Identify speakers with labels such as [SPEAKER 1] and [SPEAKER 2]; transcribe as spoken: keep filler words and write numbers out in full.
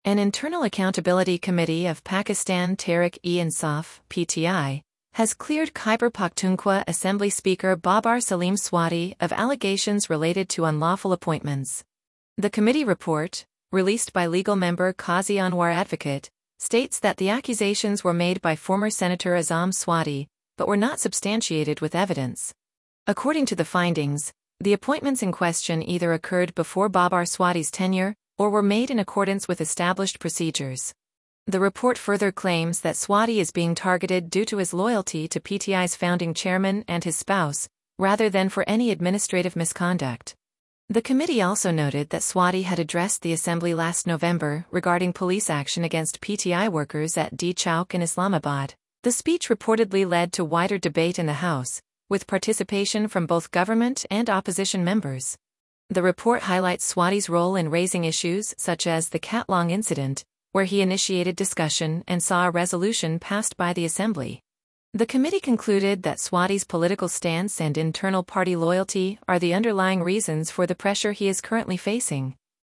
[SPEAKER 1] An Internal Accountability Committee of Pakistan Tehreek-e-Insaf (P T I) has cleared Khyber Pakhtunkhwa Assembly Speaker Babar Salim Swati of allegations related to unlawful appointments. The committee report, released by legal member Qazi Anwar Advocate, states that the accusations were made by former Senator Azam Swati, but were not substantiated with evidence. According to the findings, the appointments in question either occurred before Babar Swati's tenure or were made in accordance with established procedures. The report further claims that Swati is being targeted due to his loyalty to P T I's founding chairman and his spouse, rather than for any administrative misconduct. The committee also noted that Swati had addressed the Assembly last November regarding police action against P T I workers at D Chowk in Islamabad. The speech reportedly led to wider debate in the House, with participation from both government and opposition members. The report highlights Swati's role in raising issues such as the Katlong incident, where he initiated discussion and saw a resolution passed by the Assembly. The committee concluded that Swati's political stance and internal party loyalty are the underlying reasons for the pressure he is currently facing.